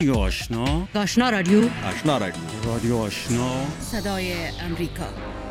آشنا رادیو رادیو آشنا صدای امریکا.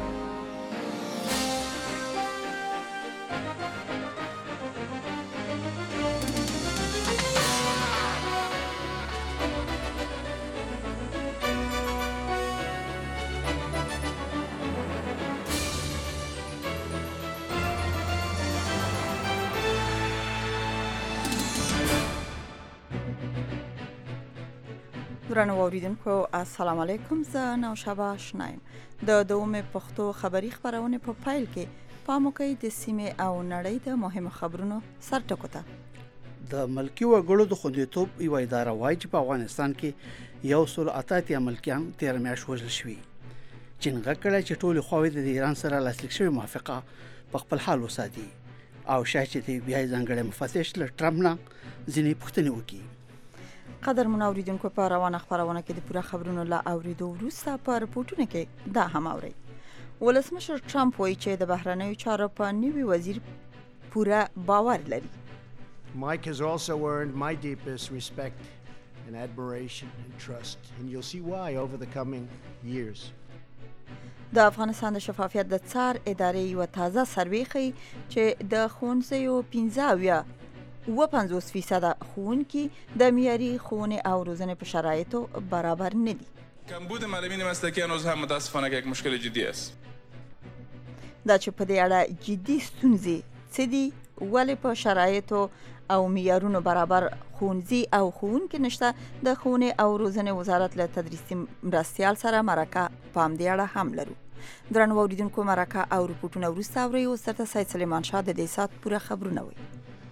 درنو اوریدونکو السلام علیکم. زه نوشابه آشنایم. د دومې پښتو خبری خبرونه په پایل کې پام کوي د سیمې او نړۍ د مهمو خبرونو سرټکو ته. د ملکی وګړو د خوندیتوب یو اداره وایي چې په افغانستان کې یو سل اتاتیا ملکیان 13 میاشتې وژل شوي. چین غکړه چې ټول خواوې د ایران سره لاسلیک شوی موافقه په خپل حال وساتي او شاید چې بیا ځانګړی مفتش له ټرمپ نه ځینې پوښتنې وکړي. قدر منوریدونکو په روانه خبرونه کې د پوره خبرونو لا اوریدو وروسته په رپورټونو کې دا هم اوري. ولسمشر ټرمپ وایي چې د بهرنیو چارو په نوي وزیر پوره باور لري. Mike has also earned my deepest respect and admiration and trust, and you'll see why over the coming years. د افغانستان د شفافیت د څار ادارې یو تازه سروې ښيي چې د ښوونځیو 50% ښوونکي د معیاري ښوونې او روزنې په شرایطو برابر نه دي. کمبود معلمین مسلکی هنوز هم متاسفانه یک مشکل جدی است. دا چې په دې اړه جدي ستونزې څه دي، ولې په شرایطو او معیارونو برابر ښوونځي او ښوونکي نشته، د ښوونې او روزنې وزارت له تدریسي مرستیال سره مرکه په همدې اړه هم لرو. درنو اوریدونکو مرکه او رپورټونه وروسته اورئ. اوس درته سید سلیمان شاه د دې ساعت پوره خبرونه وایي.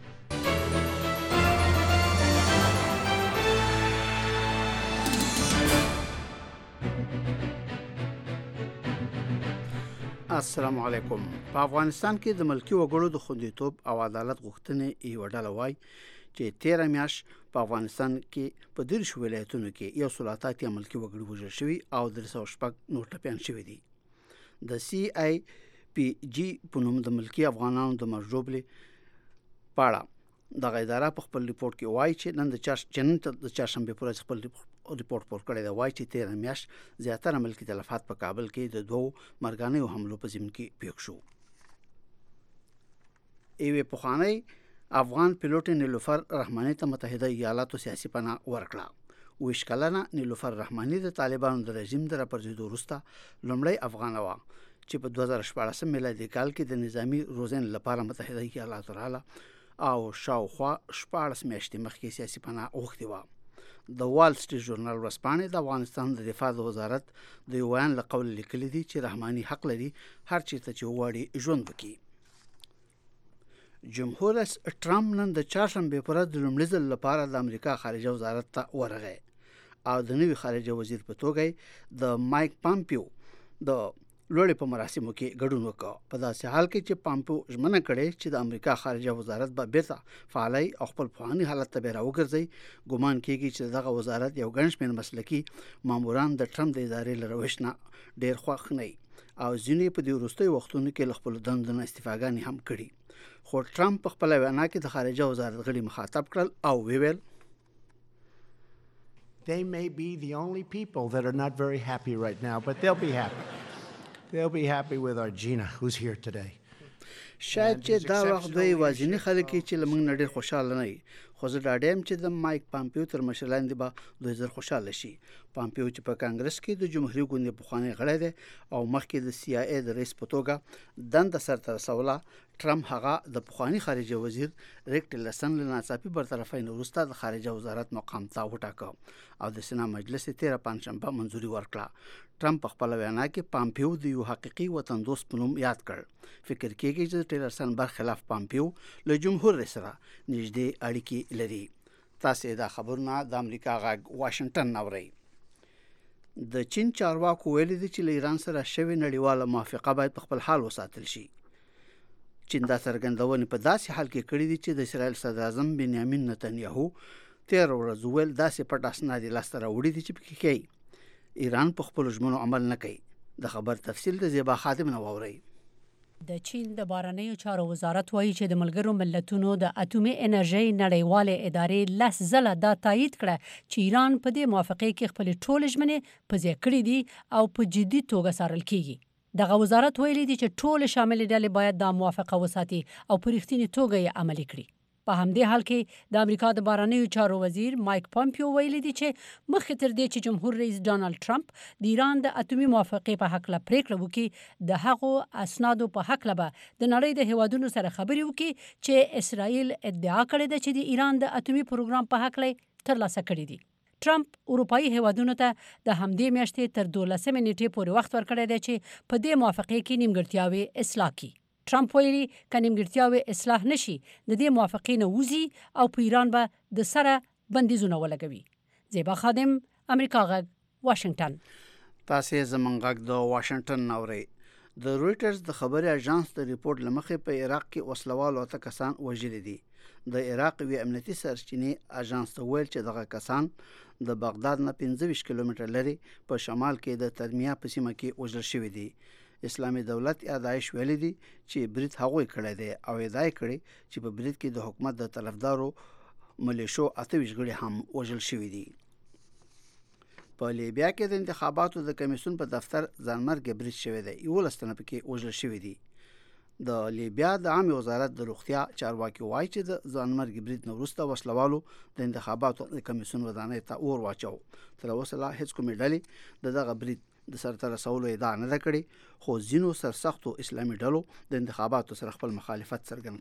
السلام علیکم. په افغانستان کې د ملکی وګړو د خوندیتوب او عدالت غوښتنې یو ډله وایي چې 13 میاشت په افغانستان کې په 13 ولایتونو کې یو سل اتاتیا ملکی وګړي وژل شوي او 306 نور ټپیان شوي دي. د سی آی پی جی په نوم د ملکی افغانانو د مرجوبلې پاړه د اداره په خپل ریپورت کې وایي چې نن د چهارشنبه پر ورځ خپل ریپورت پور کړی دی. وایي چې 13 میاشت زیاتره ملکی تلفات په کابل کې د دوو مرګانیو حملو په ضمن کې پیښ شو. ایوه پخوانی افغان پیلوټ نیلوفر رحمانی ته متحده ایالاتو سیاسي پناه ورکړه. ویش کلنه نیلوفر رحمانی د طالبانو د رژیم د راپرځېدو وروسته لومړی افغان وه چې په 2014 میلادي کال کې د نظامی روزنې لپاره متحده ایالاتو رااله او شاوخوا 14 میاشتې مخکې سیاسي پناه غوښتې وه. د وال سټریټ ژورنال ورځپاڼې د افغانستان د دفاع د وزارت د یو بیان له قول لیکلي دي چې رحماني حق لري هر چیرته چې وغواړي ژوند وکړي. جمهور رئیس ټرمپ نن د چهارشنبې په ورځ د لومړي ځل لپاره د امریکا خارجه وزارت ته ورغی او د نوي خارجه وزیر په توګه د مایک پامپیو د لوړې په مراسمو کې ګډون وکړ. په داسې حال کې چې پامپیو ژمنه کړې چې د امریکا خارجه وزارت به بیرته فعالي او خپل پخواني حالت ته راوګرځي. ګومان کېږي چې دغه وزارت یو ګڼ شمېر مسلکي ماموران د ټرمپ د ادارې له روش نه ډېر خوښ نه او ځینې په دې وروستیو وختونو کې له خپلو دندو نه استعفاګانې هم کړي. خو ټرمپ په خپله وینا کې د خارجه وزارت غړي مخاطب کړل او ویل They may be the only people that are not very happy right now, but they'll be happy. They'll be happy with our Gina, who's here today. شاید چې دا وخت دوی وازینی خلک چې لمن نړۍ خوشاله نه وي، خو زه ډاډم چې د مایک پامپیو تر مشر لاندې به دوی زر خوشاله شي. پامپیو چې په کانګرس کې د جمهوریت ګوند پخوانی غړی دی او مخکې د سی آی ای د رئیس په توګه دنده سرته رسوله، ټرمپ هغه د پخوانی خارجه وزیر ریک ټیلرسن له ناڅاپي برطرفۍ وروسته د خارجه وزارت مقام ته وټاکه او د سنا مجلس 13 پنځشنبه منځوري ورکړه. ټرمپ په خپل وینا کې پامپیو د یو حقيقي وطن دوست په نوم یاد کړ. فکر کېږي چې ټیلرسن برخلاف پامپیو له جمهور رئیس سره نږدې اړیکې لري. تاسو دا خبرونه د امریکا غږ واشنگټن نوري. د چین چارواکو ویلي دي چې له ایران سره شوی نړیواله موافقه باید په خپل حال وساتل شي. چین دا څرګندونه په داسې حال کې کړې دي چې د اسرائیل صدر اعظم بنیامین نتنیاهو 13 ورځې ول داسې پټ اسناد لاسته راوړي دي چې پکې کوي ایران په خپل ژمنو عمل نه کوي. د خبر تفصیل د زیبا خادم نه ووري. د چین د بهرنیو چارو وزارت وایي چې د ملګرو ملتونو د اټومي انرژي نړیوالې ادارې 10 ځله دا تایید کړه چې ایران په دې موافقې کې خپل ټول ژمنې په ځای کړې دي او په جدي توګه څارل کیږي دغه وزارت ویلي دي چې ټول شامل ډلې باید دا موافقه وساتي او په رښتینې توګه یې عملي کړي په همدې حال کې د امریکا د بهرنیو چارو وزیر مایک پامپیو ویلي دي چې مخکې تر دې چې جمهور رئیس ډانلډ ټرمپ د ایران د اټومي موافقې په حق له پریکړه وکړي د هغو اسنادو په حق له به د نړۍ د هیوادونو سره خبرې وکړي چې اسرائیل ادعا کړې ده چې د ایران د اټومي پروګرام په حق له ترلاسه کړي دي ټرمپ اروپایي هیوادونو ته د همدې میاشتې تر 12 نیټې پورې وخت ورکړی دی چې په دې موافقې کې نیمګړتیاوې اصلاح کړي ټرمپ ویلي که نیمګړتیاوې اصلاح نشي د دې موافقې نه وځي او په ایران به د سره بندیزونه ولګوي زیبا خادم امریکا غږ واشنگټن تاسې زمونږ غږ د واشنگټن اورئ د رويټرز د خبري اژانس د ریپورت لمخې په عراق کې وسلوال او کسان وژل دي د عراق وی امنیتي سرچینې اژانس ته ویل چې دغه کسان د بغداد نه 15 کیلومتر لري په شمال کې د ترمیا په سیمه کې وژل شوی دي اسلامي دولت یا داعش ویلي دي چې برید هغوی کړی دی او ادعا کړې چې په برید کې د حکومت د طرفدارو ملیشو 28 غړي هم وژل شوی دي په لیبیا کې د انتخاباتو د کمیسیون په دفتر ځانمرګ برید شوی دی یو لستنه پکې وژل شوی دي د لیبیا د عام وزارت د روغتیا چارواکي وایي چې د ځانمرګ برید نه وروسته وسلوالو د انتخاباتو د کمیسیون ودانۍ ته اور واچو تر اوسه لا هیڅ کومې ډلې دغه برید د سرته رسولو ادعا نه کړې خو ځینو سرسختو اسلامي ډلو د انتخاباتو سره خپل مخالفت څرګند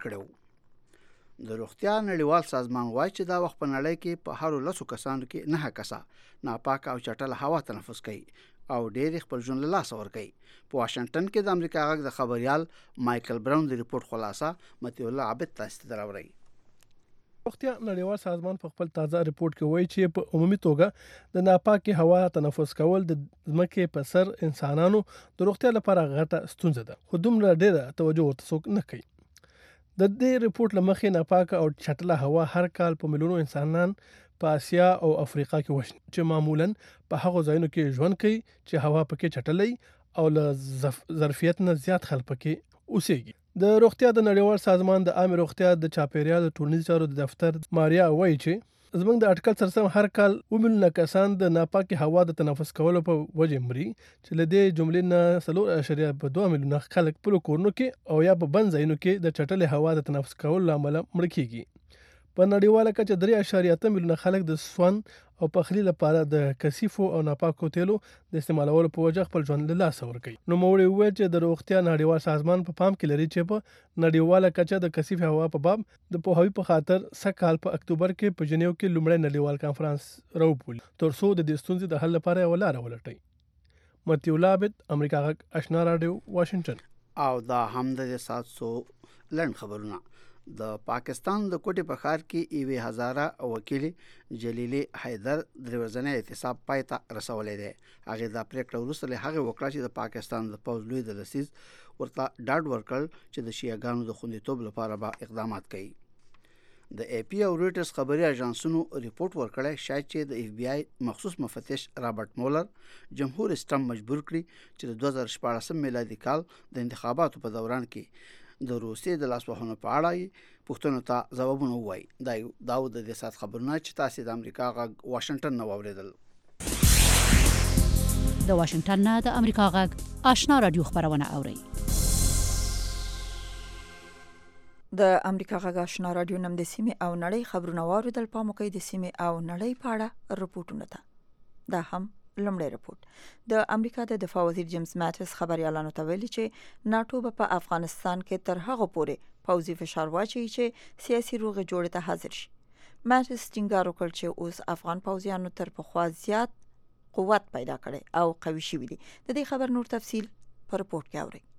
کړو د روغتیا نړیوال سازمان وایي چې دا وخت په نړۍ کې په هر 10 کسانو کې 9 کسه ناپاک او چټل هوا تنفس کوي او ډېر خپل ژوند له لاس ورکوي په واشنگټن کې د امریکا غږ د خبريال مايكل براون د ریپورت خلاصه متي الله عبد تاسو ته راوړي روغتیا نړیوال سازمان په خپل تازه ریپورت کې وایي چې په عمومي توګه د ناپاکي هوا تنفس کول د ځمکې په سر انسانانو د روغتیا لپاره غټه ستونزه ده خو دومره ډېره توجه ورته څوک نه کوي د دې ریپورت لمخې ناپاکه او چټله هوا هر کال په ملیونو انسانان په اسیا او افریقا کې وشي چې معمولاً په هغو ځایونو کې ژوند کوي چې هوا پکې چټلې او له ظرفیت نه زیات خلک پکې اوسېږي د روغتیا د نړیوال سازمان د عام روغتیا د چاپیریال ټولنیز چارو د دفتر ماریا وایي چې زموږ د اټکل سرسم هر کال وملونه کسان د ناپاکي هوا د تنفس کولو په وجه مري چې له دې جملې نه 3.2 میلیونه خلک په کورونو کې او یا په بند ځایونو کې د چټلې هوا د تنفس کولو لامل مړ کیږي په نړیواله کچه 3.8 میلیونه خلک د سون او پخلی لپاره د کثیفو او ناپاکو تیلو د استعمالولو په وجه خپل ژوند له لاسه ورکوي نو موري وایي چې د روغتیا نړیوال سازمان په پام کې لري چې په نړیواله کچه د کثیف هوا په باب د پوهاوي په خاطر سکهال په اکتوبر کې په جنیو کې لومړی نړیوال کانفرنس راوبولي ترڅو د دې ستونزې د حل لپاره یو لار ولټوي متي الله عبد امریکا غږ آشنا رادیو واشنگټن او دا هم د 700 لن خبرونه د پاکستان د کوټي په ښار کې ایوي هزاره وکیل جلیلی حیدر دروازنه احتساب پایته رسولې ده هغه د پریکړه وروسته له هغه وکړه چې د پاکستان د پوز لوی د لسیز ورته ډاډ ورکړ چې د شیعاګانو د خوندیتوب لپاره به اقدامات کوي د اي پي او رويټرز خبري اژانسونو ریپورت ورکړی شاید چې د اف بي اي مخصوص مفتش رابرټ مولر جمهور اسټم مجبور کړي چې د 2014 میلادي کال د انتخاباتو په دوران کې د روسیې د لاسوهنو په اړه پوښتنو ته ځوابونه وایي دا د دې سات خبرونه چې تاسو د امریکا غږ واشنگټن نو اوریدل د واشنگټن نه د امریکا غږ آشنا رادیو خبرونه اوري د امریکا غږ آشنا رادیو نم د سیمه او نړۍ خبرونه واوریدل په موقع د سیمه او نړۍ په اړه رپورټونه ده دا هم لمړی رپورت د امریکا د دفاع وزیر جیمز ماتس خبريالانو ته ویلي چې ناتو په افغانستان کې تر هغه پورې پوځي فشار واچي چې سیاسي روغه جوړه ته حاضر شي ماتس ټینګار وکړ چې اوس افغان پوځیانو تر پخوا زیات قوت پیدا کړي او قوي شوي دي د دې خبر نور تفصیل په رپورت کې اورئ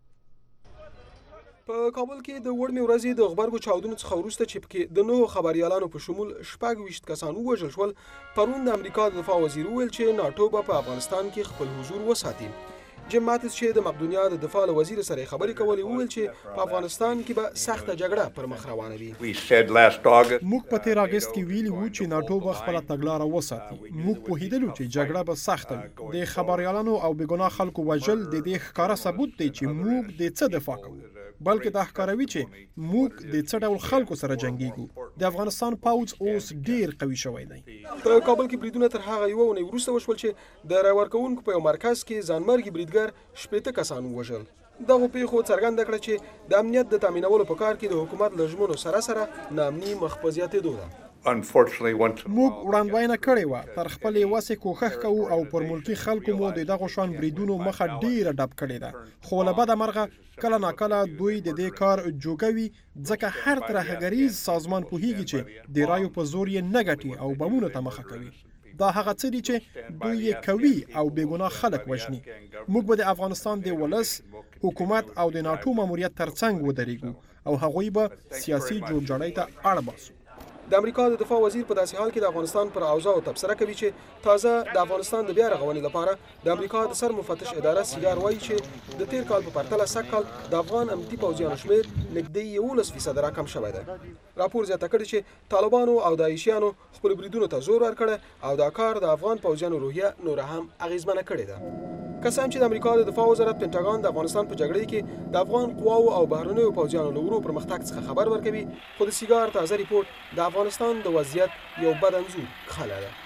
په کابل کې د وړمې ورځې د غبرګو چاودنو څخه وروسته چې پکې د نوو خبريالانو په شمول 26 کسان وژل شول پرون د امریکا د دفاع وزیر ویل چې ناتو په افغانستان کې خپل حضور وساتي جیم ماتس چې د مقدونیا د دفاع وزیر سره خبرې کولې ویل چې په افغانستان کې به سخته جګړه پر مخ روانه وي موږ په تیر اگست کې ویلي وو چې ناتو به خپل تګلارې وساتي موږ په هیدلو چې جګړه به سخته وي د خبريالانو او بېګناه خلکو وژل د دې ښکارا ثبوت دی چې موږ د څه دفاع کوو بلکې دا ښکاروي چې موږ د څه ډول خلکو سره جنګیږو. د افغانستان پوځ اوس ډیر قوي شوی دی. په کابل کې بریدونه تر هغه یوه اونۍ وروسته وشول چې د رای ورکوونکو په یو مرکز کې ځانمرګي بریدګر 80 کسان ووژل. دغه پیښو څرګنده کړه چې د امنیت د تامینولو په کار کې د حکومت له ژمنو سره ناامني مخ په زیاتېدو ده. موږ وړاندوینه کړې وه، تر خپلې وسې کوښښ کوو او پر ملکي خلکو مو د دغو شان بریدونو مخه ډیره ډب کړې ده. خو له بده مرغه کله ناکله دوی د دې کار جوګوي، ځکه هر ترهګریز سازمان پوهیږي چې د رایو په زور یې نه ګټي او بمونو ته مخه کوي. دا هغه څه دي چې دوی یې کوي او بېګناه خلک وژني. موږ به د افغانستان د ولس، حکومت او د ناټو ماموریت ترڅنګ ودرېږو او هغوی به سیاسي جوړجاړی ته اړ باسو. د امریکا د دفاع وزیر په داسې حال کې د افغانستان پر اوضاع تبصره کوي چې تازه د افغانستان د بیا رغونې لپاره د امریکا د سر مفتش اداره سیګار وایي چې د تیر کال په پرتله سږ کال د افغان امنیتي پوځیانو شمیر نږدې 11% راکم شوی دی. راپور زیاته کړي چې طالبانو او داعشیانو خپل بریدونو ته زور ورکړی او دا کار د افغان پوځیانو روحیه نور هم اغیزمنه کړې ده. کسان چې د امریکا د دفاع وزارت پینټاګان د افغانستان په جګړه کې د افغان قواو او بهرنیو پوځیانو له ورو پرمختګ څخه خبر ورکوي، خو د سیګار تازه ریپورت د افغانستان د وضعیت یو بد انځور خاله ده.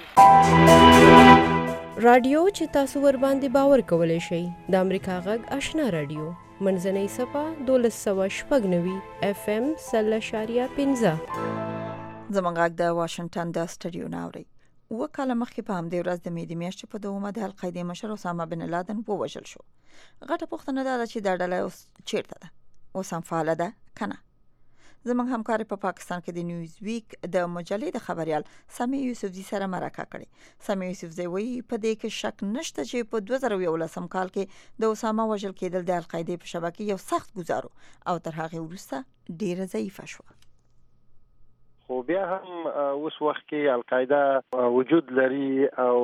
رادیو چې تاسو ور باندې باور کولای شئ د امریکا غږ آشنا رادیو منځنۍ صفه 1290 FM 0.15 زموږ غږ د واشنگټن د سټډیو ناوړي. وکاله مخکې په همدې ورځ د مې د میاشتې په دومه د القاعده مشر اسامه بن لادن ووژل شو. غټه پوښتنه ده چې دا ډله اوس چیرته ده؟ اوس هم فعاله ده کنه؟ زموږ همکار په پاکستان کې د نیوز ویک د مجلې د خبريال سامي یوسفزي سره مرکه کړې. سامي یوسفزي وایي په دې کې شک نشته چې په 2011 کال کې د اسامه وژل کېدل د القاعده په شبکې یو سخت گزارو او تر هغه وروسته ډیره ضعیفه شو. خو بیا هم اوس وخت کې القاعده وجود لري او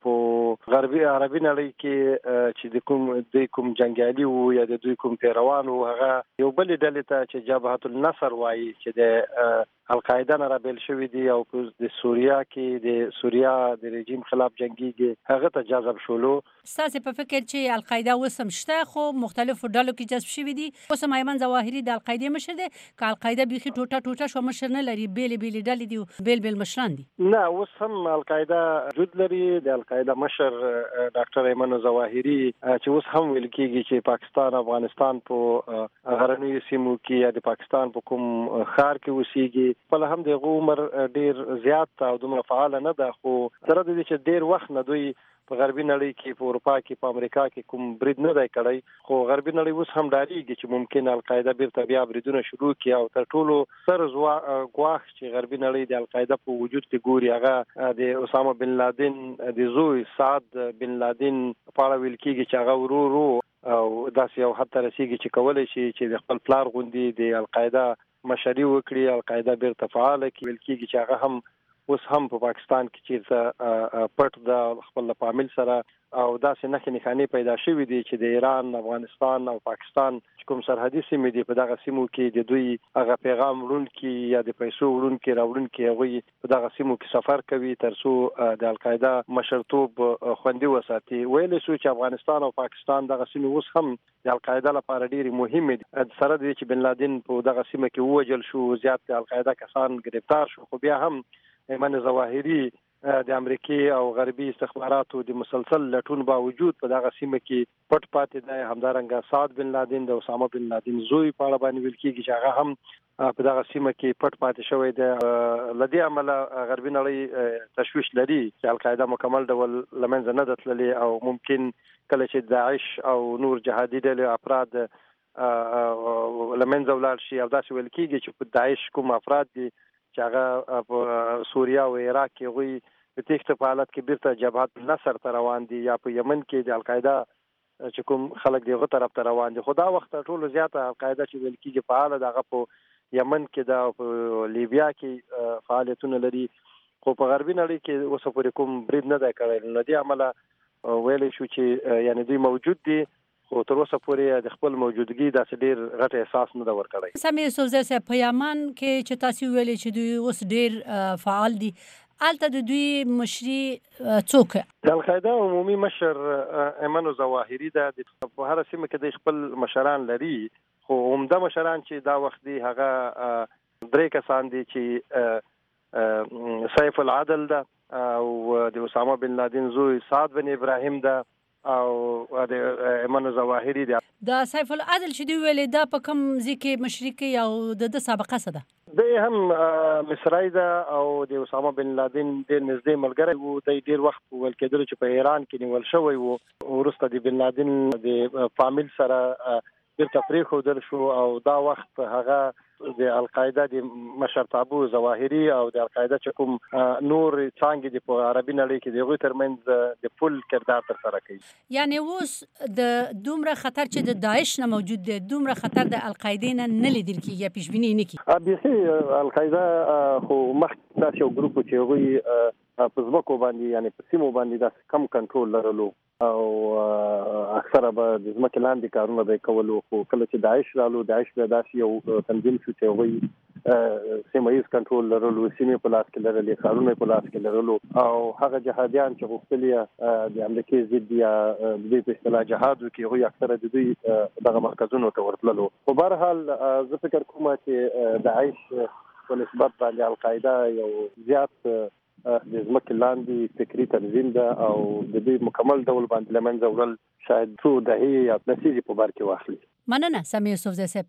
په غربي عربي نړۍ کې چې د کوم جنگیالي وو یا د دوی کوم پیروان وو، هغه یو بل ډلې ته چې جبهة النصر وایي چې د القاعده نه رابل شوی دی او د سوریا کې د سوریا د رژیم خلاف جنگيږي، هغه ته جذب شولو. ستاسو په فکر چې القاعده وسم شته خو مختلفو ډلو کې جذب شوی دي، اوس ایمن ظواهري د القاعده مشر دی، که القاعده بيخي ټوټه شو مشر نه لري، بیل ډلې دي، بیل مشران دي؟ نه، اوس هم القاعده وجود لري. د القاعده مشر ډاکټر ایمن ظواهري چې اوس هم ویل کېږي چې پاکستان افغانستان په غرنیو سیمو کې یا د پاکستان په کوم ښار کې اوسېږي، په هم د عمر ډیر زیات او دومره فعال نه ده، خو تر دې چې ډیر وخت نه دوی په غربي نړۍ کې، په اروپا کې، په امریکا کې کوم برید نه دی کړی، خو غربي نړۍ اوس هم ډاریږي چې ممکن القاعده بیرته بیا بریدونه شروع کړي او تر ټولو سر ګواښ چې غربي نړۍ د القاعده په وجود کې ګوري هغه د اسامه بن لادن د زوی سعد بن لادن په اړه ویل کېږي چې هغه ورو او داسې یو حتی رسیږي چې کولای شي چې د خپل پلار غوندي د القاعده مشري وکړي، القاعده بیرته فعاله کړي. ویل کېږي چې هغه هم اوس هم په پاکستان کې چې پټ د خپل پامل سره او داسې نښې پیدا شوې دي چې د ایران، افغانستان او پاکستان کوم سرحدي سیمې دي، په دغه سیمو کې د دوی هغه پیغام وړونکي یا د پیسو وړونکي راوړونکي هغوی په دغه سیمو کې سفر کوي تر څو د القاعده مشرتوب خوندي وساتي. ویل شو چې افغانستان او پاکستان دغه سیمې اوس هم د القاعده لپاره ډېرې مهمې دي. سره د چې بن لادن په دغه سیمه کې ووژل شو، زیات د القاعده کسان گرفتار شو، خو بیا هم ایمن ظواهري د امریکای او غربي استخباراتو د مسلسل لټون باوجود په دغه سیمه کې پټ پاتې دی. همدارنګه سعد بن لادن د اسامه بن لادن زوی په اړه باندې ویل کېږي چې هغه هم په دغه سیمه کې پټ پاتې شوی دی. لدې عمله غربي نړۍ تشویش لري چې القاعده مکمل ډول لمنځه نه تللی او ممکن کله چې داعش او نور جهادي ډلې افراد لمنځه ولاړ شي او داسې ویل کېږي چې په داعش کوم افراد دي چې هغه په سوریا او عراق کې هغوی په تېښته په حالت کې بیرته جبهة النصر ته روان دي یا په یمن کې د القاعده چې کوم خلک دغه طرف ته روان دي. خو دا وخت ټولو زیاته القاعده چې ویل کېږي فعاله ده، هغه په یمن کې ده او په لیبیا کې فعالیتونه لري، خو په غربي نړۍ کې اوسه پورې کوم برید نه دی کړی. له دې عمله ویلی شو چې یعنې دوی موجود دي، خو تر اوسه پورې د خپل موجودګي داسې ډېر غټ احساس نه ده ورکړی. سامي یوسفزي صاحب، په یمن کې چې تاسو ویلي چې دوی اوس ډېر فعال دي، هلته د دوی مشري څوک؟ د القاعده عمومي مشر ایمن ظواهري ده. په هر سیمه کې د خپل مشران لري، خو عمده مشران چې دا وخت دی هغه 3 کسان دي چې سیف العدل ده او د اسامه بن لادن زوی سعد بن ابراهیم ده او د ایمن ظواهری ده. دا سیف العدل چې دی ویلې دا په کوم ځکه مشرکی او د سابقه څه ده؟ د هم مصری ده او د اسامه بن لادن ډېر نږدې ملګری وو. د ډېر وخت ویل کېدل چې په ایران کې نیول شوی وو. وروسته د بن لادن د فامیل سره د تفریح ودل شو او دا وخت هغه د القاعده د مشرتابو ظواهری او د القاعده چې کوم نور څنګه د په عربي نړۍ کې دغه ترمنځ د فل کردار تر سره کوي. یعنی اوس د دومره خطر چې د داعش نه موجود دی دومره خطر د القاعده نه لیدل کیږي پیش بینی نه کی. ابي القاعده خو مخکې تاسو ګروپ چې وي په ځمکو باندې یعنی په سیمو باندې د کم کنټرول لرلو او اکثره به د ځمکې لاندې کارونه به کولو. خو کله چې داعش رالو داعش به داسې یو تنظیم شو چې وایي سیمه ییز کنټرول لرلو سیمې په لاس کې لرلې کارونه په لاس کې لرلو او هغه جهادیان چې غوښتل د امریکای ضد یا د دوی په اصطلاح جهاد وکړي هغوی اکثره د دوی دغه مرکزونو ته ورتللو. خو بهرحال زه فکر کوم چې داعش په نسبت باندې القاعده یو زیات د ځمکې لاندې فکري تنظیم ده او د دوی مکمل ډول باندې له منځه وړل شاید څو دهې یا لسیزې په بار کې واخلي. مننه سمیع یوسفزی صاحب.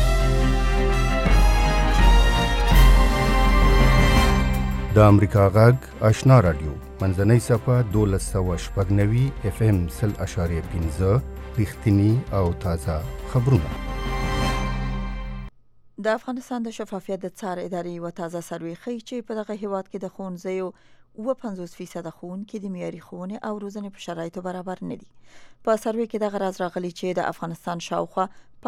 د امریکا غږ آشنا رادیو منځنۍ صفحه 1290 FM 0.5 رښتینی او تازه خبرونه. د افغانستان د شفافیت د څار ادارې و تازه سروې ښیي چې په دغه هیواد کې د ښوونځیو 50% ښوونکي د معیاري ښوونې او روزنې په شرایطو برابر نه دي. په سروې کې دغه راز راغلی چې د افغانستان شاوخوا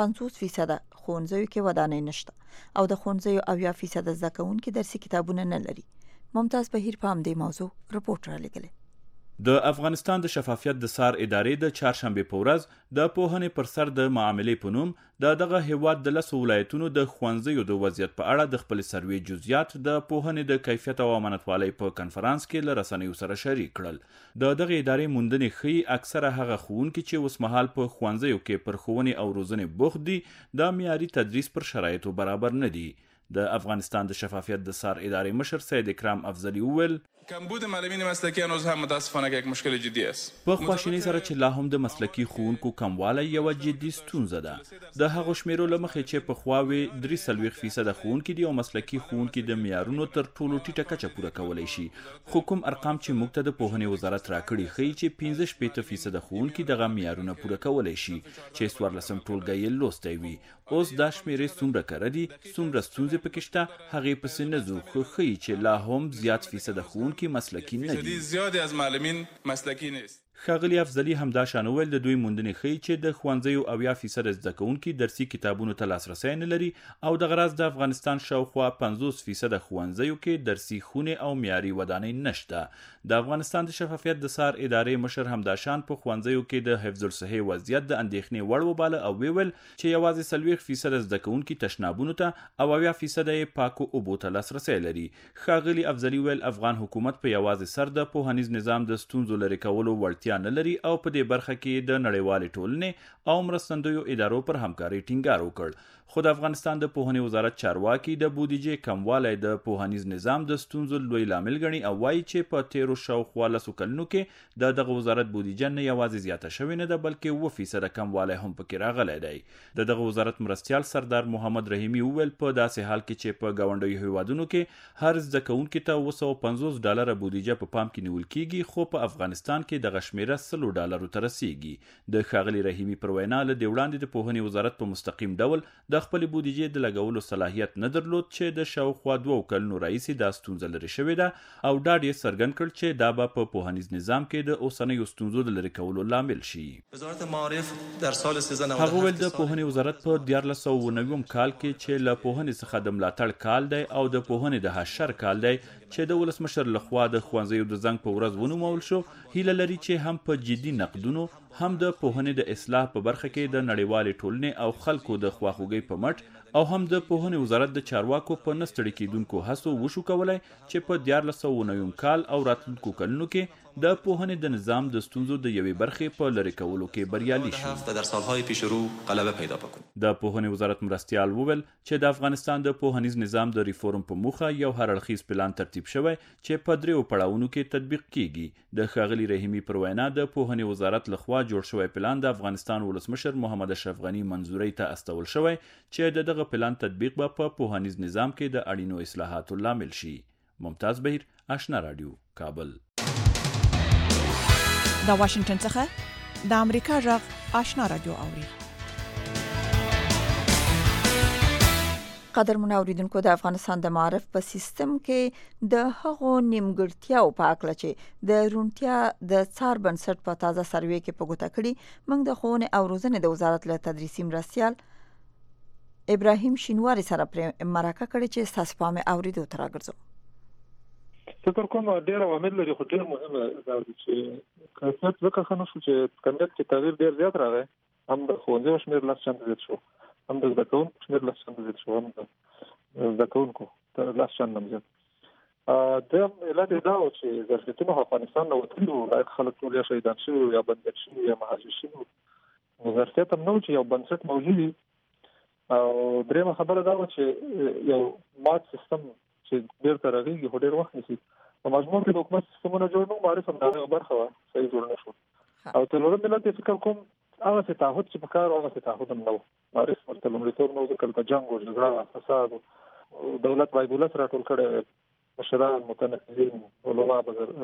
50% ښوونځیو کې ودانۍ نشته او د ښوونځیو 80% زده کوونکي درسي کتابونه نه لري. ممتاز بهیر په همدې موضوع رپورټ را لګلی. د افغانستان د شفافیت د څار ادارې د چهارشنبه په ورځ د پوهنې پر سر د معاملې په نوم دغه هیواد د 10 ولایتونو د ښوونځیو د وضعیت په اړه د خپل سروې جزئیات د پوهنې د کیفیت او امانتوالۍ په کنفرانس کې له رسنیو سره شریک کړل. دغه ادارې موندنې ښیي اکثره هغه ښوونکي چې اوس مهال په ښوونځیو کې پر ښوونې او روزنې بوخت دي د معیاري تدریس پر شرایطو برابر نه دي. د افغانستان د شفافیت د څار ادارې مشر سید اکرام افضلی وویل کمبود معلمین مسلکی هنوز هم متاسفانه یک مشکل جدی است. په خواشینۍ سره چې لا هم د مسلکی ښوونکو کموالی یوه جدي ستونزه ده. د هغو شمیرو له مخې چې پخوا 43% ښوونکي دي او مسلکی ښوونکي د معیارونو تر ټولو ټیټه کچه پوره کولی شي. خو کوم ارقام چې موږ ته د پوهنې وزارت راکړي ښیي چې 65% ښوونکي دغه معیارونه پوره کولی شي چې 14 ټولګی یې لوستی وي. اوس دا شمیرې څومره کره دي څومره ستونزې پکې شته هغې پسې نه ځو خو ښیي چې لا هم زیات فیصد ښوونکي مسلکی نه دي. زیادی از معلمین مسلکی نیست. ښاغلي افضلي همدا شان وویل د دوی موندنې ښیي چې د ښوونځیو 80% زده کوونکي درسي کتابونو ته لاسرسی نه لري او دغه راز د افغانستان شاوخوا 50% ښوونځیو کې درسي خونې او معیاري ودانۍ نشته. د افغانستان د شفافیت د څار ادارې مشر همدا شان په ښوونځیو کې د حفظ الصحې وضعیت د اندېښنې وړ وباله او ویل چې یوازې 40% زده کوونکي تشنابونو ته او 80% یې پاکو اوبو ته لاسرسی لري. ښاغلي افضلي ویل افغان حکومت په یوازې سر د پوهنیز نظام د ستونزو لرې کولو وړتیا نه لري او په دې برخه کې د نړیوالې ټولنې او مرستندویو ادارو پر همکارۍ ټینګار وکړ. خو د افغانستان د پوهنې وزارت چارواکي د بودیجې کموالی د پوهنیز نظام د ستونزو لوی لامل ګڼي او وایي چې په تیرو شاوخوا 10 کلونو کې دغه وزارت بودیجه نه یوازې زیاته شوې نه ده بلکې 7% کموالی هم پکې راغلی دی. دغه وزارت مرستیال سردار محمد رحیمي وویل په داسې حال کې چې په ګاونډیو هیوادونو کې هر زده کوونکي ته $250 بودیجه په پام کې نیول کیږي خو په افغانستان کې دغه شمیره $100 ته رسیږي. د ښاغلي رحیمي پر وینا له دې وړاندې د پوهنې وزارت په مستقیم ډول د خپل بودیجې د لګولو صلاحیت نه درلود چې د شاوخوا 2 کلونو راهیسې دا ستونزه لرې شوې ده او ډاډ یې څرګند کړ چې دا به په پوهنیز نظام کې د اوسنیو ستونزو د لرې کولو لامل شي. هغه ویل د پوهنې وزارت په 1490 کال کې چې له پوهنې څخه د ملاتړ کال دی او د پوهنې د حشر کال دی چې د ولسمشر لخوا د ښوونځیو د زنګ په ورځ ونومول شو هیله لري چې هم په جدي نقدونو هم د پوهنې د اصلاح په برخه کې د نړیوالې ټولنې او خلکو د خواخوږۍ په مټ او هم د پوهنې وزارت د چارواکو په نه ستړي کېدونکو هڅو وشو کولی چې په 1490 کال او راتلونکو کلونو کې د پوهنې د نظام د ستونزو د یوې برخې په لرې کولو کې بریالي شي. در سالهای پیش رو غلبه پیدا بکنیم. د پوهنې وزارت مرستیال وویل چې د افغانستان د پوهنیز نظام د ریفورم په موخه یو هرړخیز پلان ترتیب شوی چې په 3 پړاوونو کې تطبیق کیږي. د ښاغلي رحیمي پر وینا د پوهنې وزارت لخوا جوړ شوی پلان د افغانستان ولسمشر محمد اشرف غنی منظوري ته استول شوی چې دغه پلان تطبیق به په پوهنیز نظام کې د اړینو اصلاحاتو لامل شي. ممتاز بهیر، آشنا رادیو، کابل. د واشنگټن څخه د امریکا غږ آشنا رادیو اوري. قدرمن اوریدونکو، د افغانستان د معارف په سیستم کې د هغو نیمګړتیاو په اړه چې د روڼتیا د څار بنسټ په تازه سروې کې په ګوته کړي، موږ د ښوونې او روزنې د وزارت له تدریسي مرستیال ابراهیم شینواری سره پر مرکه کړې چې تاسو په مې اوریدو تر راګرځو. فکر کوم ډېر عوامل لري، خو ډېر مهمه دا چې کیفیت وکړه خنو شو چې کمیت کې تغییر ډېر زیات راغی. هم د ښوونځي شمېر لس چنده زیات شو، هم د زده کوونکو شمېر لس چنده زیات شو، هم د زده کوونکو لس چنده زیات. د علت دا و چې ظرفیتونه افغانستان نه وتلي وو، لایق خلک ټول یا شهیدان شوي یا بندیان شوي یا مهاجر شوي وو. نو ظرفیت هم نه و چې یو بنسټ موجود وي. او درېیمه خبره دا وه چې یو مات سیستم چې ډېر ته رغېږي خو ډېر وخت نیسي. په مجموع کې د حکومت سیستمونه جوړ نه وو، معارف هم د هغې برخه وه، صحیح جوړ نه شو. او څلورم علت یې فکر کوم هغسې تعهد چې په کار و هغسې تعهد هم نه و. معارف ورته لومړیتوب نه و، ځکه هلته جنګ و، جګړه، فساد و، دولت باید ولس راټول کړی، مشران، متنفذین، علما،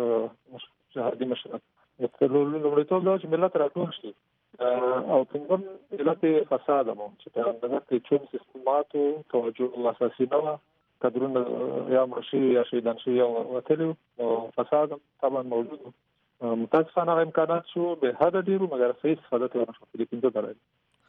جهادي مشران. لومړیتوب دا و چې ملت راټول شي. او پنځم علت یې فساد هم و چې په همدغه کې چوم سیستماتو توجه اساسي نه وه. کدرونه یا مړه شوي یا شهیدان شوي یا وتلي وو، او فساد هم طبعا موجود و. متاسفانه هغه امکانات شو به حده ډېر وو، مګر صحیح استفاده ترې ونه شوه په دې 5 دلایلو.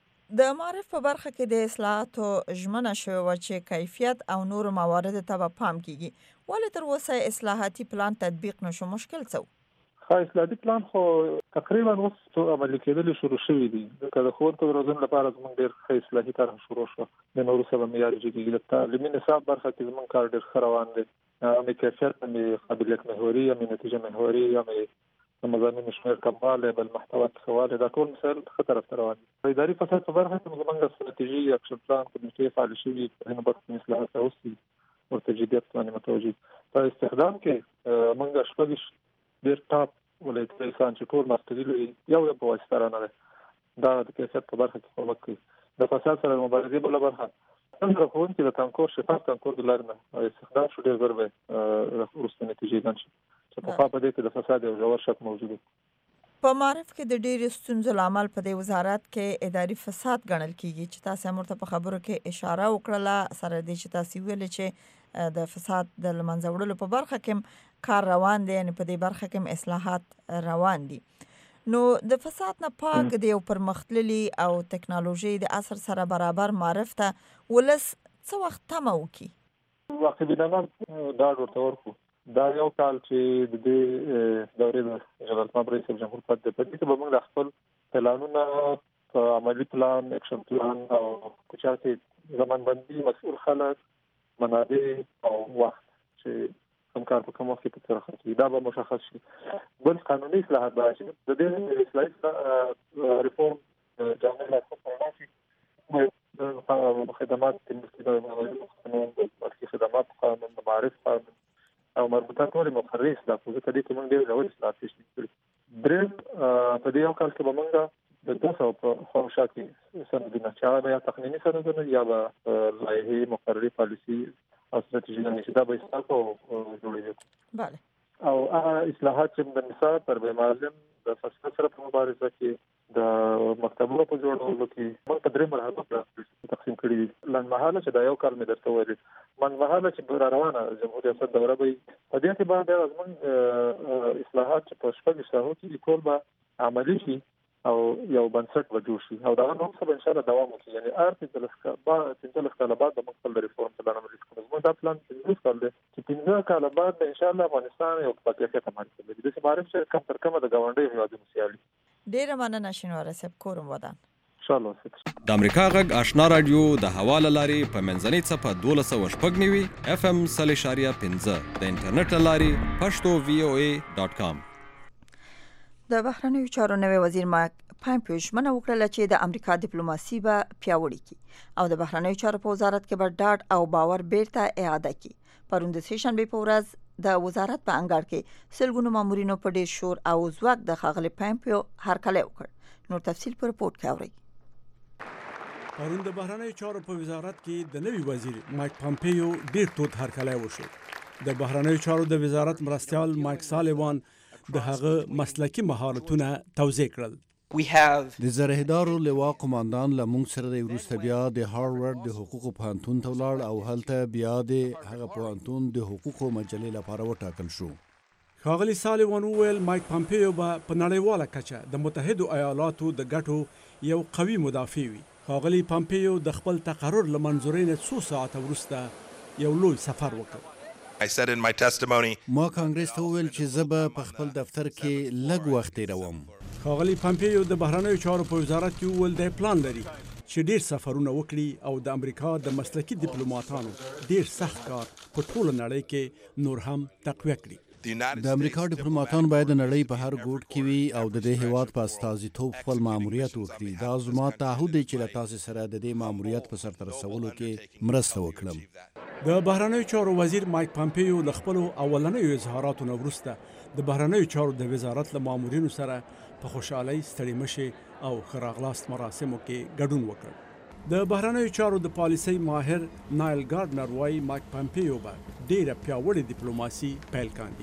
د معارف په برخه کې د اصلاحاتو ژمنه شوې وه چې کیفیت او نورو مواردو ته به پام کیږي. ولې تر اوسه اصلاحاتي پلان تطبیق نشو؟ مشکل څه و؟ اصلاحاتي پلان خو تقریبا اوس عملي کېدل شروع شوي دي. ځکه د ښوونکو د روزنې لپاره زموږ ډېر ښه اصلاحي طرحه شروع شوه. د نورو سره به معیار جګېږي. د تعلیمي نصاب برخه کې زموږ کار ډېر ښه روان دی. هم کیفیت، هم قابلیت محوري، هم نتیجه محوري، هم د مضامینو شمېر کموالی، بل محتوا ښهوالی، دا ټول مسایل ښه طرف ته روان دي. اداري فساد په برخه کې زموږ ستراتیژي، اکشن پلان، کمیټې فعالې شوي دي. په هغې برخه کې اصلاحات راوستي، ورته جدیت باندې متوجه. په استخدام کې موږ شپږ ډېر ټاپ ولایتي رئیسان چې ټول ماستري لري یو په واسطه رانه دی. دا د کیفیت په برخه کې کومک کوي. د فساد سره مبارزې بله برخه څنګه ښوونکي د کانکور شفاف کانکور د لارې نه استخدام شو، ډېر ژر به وروسته نتیجې ګڼ شي چې پخوا په دې کې د فساد یو ژور شک موجود و. په معارف کې د ډېرې ستونزو لامل په دې وزارت کې اداري فساد ګڼل کیږي چې تاسو هم ورته په خبرو کې اشاره وکړله، سره دې چې تاسو ویلې چې د فساد د له منځه وړلو په برخه کې کار روان دی، یعنې په دې برخه کې اصلاحات روان دي. نو د فساد نه پاک د یو پرمختللي او ټکنالوژي د عصر سره برابر معارف ته ولس څه وخت تمه وکړي؟ واقعي بینانه ډاډ ورته ورکړو. دا یو کال چې د دې دورې د جنرال محمد رئیس جمهور پد په دې کې به موږ خپل پلانونه په عملي پلان، اکشن پلان او چا چې زمانبندي، مسؤل خلک، منابع او وخت چې کوم کار په کوم وخت کې په طرحه کې دا به مشخص شي. بل قانوني اصلاحات به شي. د دې اصلاحي ریفورم جامع لاسته شي. خدمات قانون، د خدمات قانون، د معارف قانون او مربوطه ټول مقرري اصلاحات په دې کې موږ ډېر ډول اصلاحات شي. درېم په دې یو کال کې به موږ د 200 په خواوشا کې سندونه چې هغه یا تقنیني سندونه یا به لایحې، مقرري، پالیسي او ستراتیژي چې دا به اصلاح جوړوي. بله. او هغه اصلاحات چې د نصاب، تربیه معلم، د فساد سره په مبارزه کې، د مکتبونو په جوړولو کې موږ په 3 مرحلو کې تقسیم کړي دي. لنډمهاله چې دا یو کال مې درته ویلي، منځمهاله چې را روانه جمهور ریاست دوره به په دې کې باندې زموږ اصلاحات چې په 6 ساحو کې ټول به عملي شي او یو بنسټ به جوړ شي او دا نو څه ان شاء الله دوام وکړي. یعنی ارتې کاله بعد د مختلف ریفورم پلان عملي کوو. زموږ دا پلان 15 کال دی چې 15 کاله بعد ان شاء الله افغانستان یو په کیفیت عمل کوي. د دې معرف چې کم تر کمه د گاونډي هیوادونو سیالي. ډیره مننه شینواره صاحب، کوم ودان. د امریکا غږ آشنا رادیو د حواله لاري په منځنۍ صفه 1290 FM 0.5 د انټرنیټ لاري pashto.voa.com. د بهرنیو چارو نوی وزیر مایک پامپیو ژمنه وکړه چې د امریکا ډیپلوماسي به پیاوړې کړي او د بهرنیو چارو په وزارت کې به ډاډ او باور بیرته اعاده کړي. پرون د سهشنبه په ورځ د وزارت په انګړ کې سلګونو مامورینو په ډیر شور او ځواک د ښاغلي پامپیو هرکلی وکړ. نور تفصیل په رپورت کې اورئ. پرون د بهرنیو چارو په وزارت کې د نوي وزیر مایک پامپیو ډیر تود هرکلی وشو. د بهرنیو چارو د وزارت مرستیال مایک سالیوان د هغه مسلکی مهارتونه توضیح کړل. د زرهدارو لوا قوماندان لمونږ سره د وروسته بیا د هاروارد د حقوقو پوهنتون ته ولاړ او هلته بیا د هغه پوهنتون د حقوقو مجلې لپاره وټاکل شو. ښاغلي سالیوان وویل مایک پامپیو به په نړیواله کچه د متحدو ایالاتو د ګټو یو قوي مدافع وي. ښاغلي پامپیو د خپل تقرر له منظورې نه څو ساعته وروسته یو لوی سفر وکړ. ما کانګرس ته وویل چې زه به په خپل دفتر کې لږ وخت تیروم. ښاغلي پامپیو د بهرنیو چارو په وزارت کې وویل د پلان لري چې ډیر سفرونه وکړي او د امریکا د مسلکی ډیپلوماټانو ډیر سخت کار په ټوله نړۍ کې نور هم تقویه کړي. د امریکا ډیپلوماټان باید د نړۍ په هر ګوټ کې وي او د دې هیواد په استازیتوب خپل ماموریت وکړي. دا زما تعهد دی چې له تاسو سره د دې ماموریت په سرته رسولو کې مرسته وکړم. د بهرنیو چارو وزیر مایک پامپیو له خپلو اولنیو اظهاراتو نه وروسته د بهرنیو چارو د وزارت له مامورینو سره په خوشحالۍ ستړي مشي او ښه راغلاست مراسمو کې ګډون وکړ. د بهرنیو چارو د پالیسۍ ماهر نایل ګارډنر وایي مایک پامپیو به ډیره پیاوړې ډیپلوماسي پیل کاندي.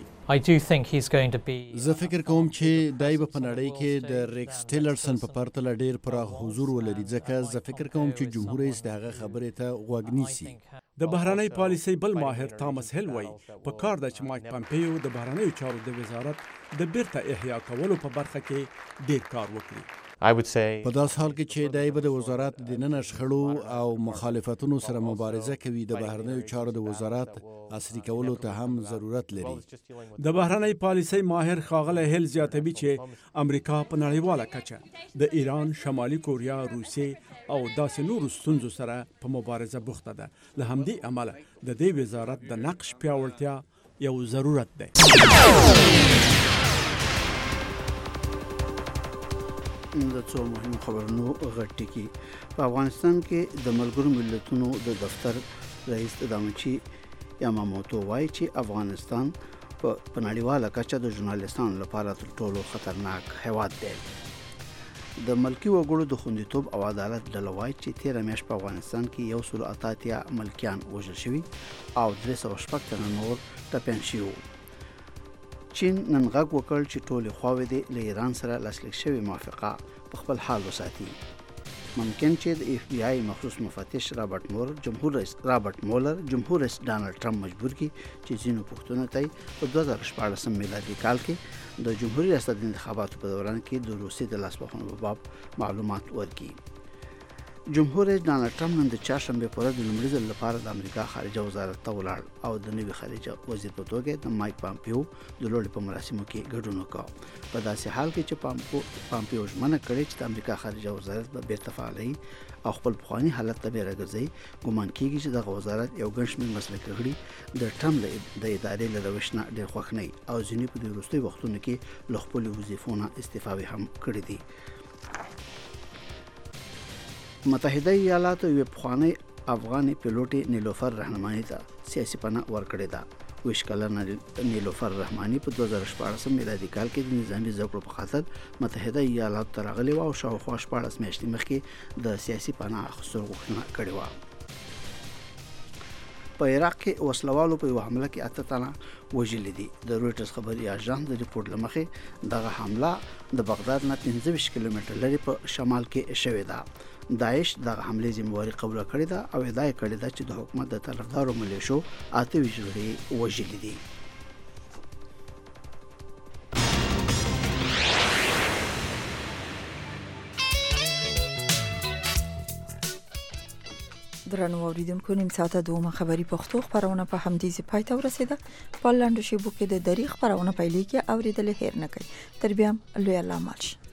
زه فکر کوم چې دای په نړۍ کې د ریکس ټیلرسن په پرتله ډیر پراخ حضور ولري ځکه زه فکر کوم چې جمهور رئیس دغه خبرې ته غوږ نیسي. د بهرنۍ پالیسۍ بل ماهر تامس هیل وایي په کار ده چې مایک پامپیو د بهرنیو چارو د وزارت د بیرته احیا کولو په برخه کې ډیر کار وکړي. په داس حال کې چې دای به د وزارت د نن شخړو او مخالفتونو سره مبارزه کوي د بهرنیو چارو د وزارت عصري کولو ته هم ضرورت لري. د بهرنۍ پالیسۍ ماهر ښاغلی هیل زیاتوي چې امریکا په نړیواله کچه د ایران، شمالي کوریا، روسیې او داسې نورو ستونزو سره په مبارزه بوخته ده. له همدې امله د دې وزارت د نقش پیاوړتیا یو ضرورت دی. د څو مهمو خبرونو غټ ټکی. په افغانستان کې د ملګرو ملتونو د دفتر رئیس دامچی یاماموتو وایي چې افغانستان په نړیواله کچه د ژورنالیستانو لپاره تر ټولو خطرناک هیواد دی. د ملکی وګړو د خوندیتوب او عدالت ډله وایي چې تیره میاشت په افغانستان کې 188 ملکیان وژل شوي او 306 تنه نور ټپیان شوي. چین نن غږ وکړ چې ټولې خواوې دې له ایران سره لاسلیک شوې موافقه په خپل حال وساتي. ممکن چې د اف بی آی مخصوص مفتش رابرټ مولر جمهور رئیس ډانلډ ټرمپ مجبور کړي چې ځینو پوښتنو ته په 2014 میلادي کال کې د جمهوریت ریاست انتخاباتو په دوران کې د روسیې د لاسوهنو په باب معلومات ورکړي. جمهور رئیس ډانلډ ټرمپ نن د چهارشنبې په ورځ د لومړي ځل لپاره د امریکا خارجه وزارت ته ولاړ او د نوي خارجه وزیر په توګه د مایک پامپیو د لوړې په مراسمو کې ګډون وکړ. په داسې حال کې چې پامپیو ژمنه کړې چې د امریکا خارجه وزارت به بیرته فعالي او خپل پخواني حالت ته به راګرځي. ګومان کېږي چې دغه وزارت یو ګڼ شمېر مسلکي غړي د ټرمپ د ادارې له روش نه ډېر خوښ نه او ځینې په دې وروستیو وختونو کې له خپلو وظیفو نه استعفاوې هم کړې دي. متحده ایالاتو یو پخوانی افغاني پیلوټ نیلوفر رحماني ته سیاسي پناه ورکړې ده. 20 کلنه نیلوفر رحماني په 2014 میلادي کال کې د نظامي زده کړو په خاطر متحده ایالاتو ته راغلی و او شاوخوا 14 میاشتې مخکې د سیاسي پناه اخیستلو غوښتنه کړې وه. په عراق کې وسلوالو په یو حمله کې 8 تنه وژل دي. د رويټرز خبري اژانس د ریپورت لمخې دغه حمله د بغداد نه 15 کیلومتر لري په شمال کې شوې ده. داعش دغه حمله ذمہواری قبول کړې ده او ادعا کړې ده چې د حکومت د طرفدارو ملیشو 8 وژلي وژل دي. درنو اوریدونکو نیم ساعته دومره خبری پښتو خبرونه په همدې ځای پای ته ورسیده. په لاندو شیبو کې د دری خبرونه پیلې کې اوریدل هیر نه کوي. تر بیا لوی الله مالش.